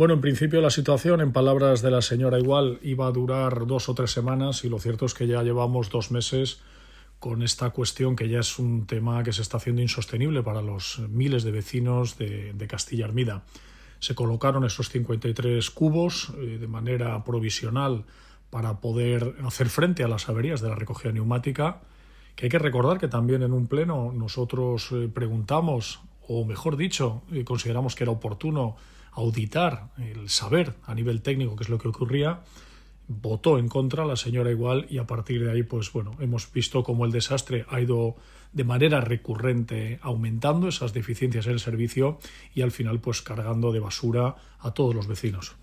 Bueno, en principio la situación, en palabras de la señora Igual, iba a durar 2 o 3 semanas y lo cierto es que ya llevamos 2 meses con esta cuestión que ya es un tema que se está haciendo insostenible para los miles de vecinos de Castilla Armida. Se colocaron esos 53 cubos de manera provisional para poder hacer frente a las averías de la recogida neumática, que hay que recordar que también en un pleno nosotros preguntamos, o mejor dicho, consideramos que era oportuno auditar el saber a nivel técnico qué es lo que ocurría. Votó en contra la señora Igual y a partir de ahí pues bueno, hemos visto cómo el desastre ha ido de manera recurrente aumentando esas deficiencias en el servicio y al final pues cargando de basura a todos los vecinos.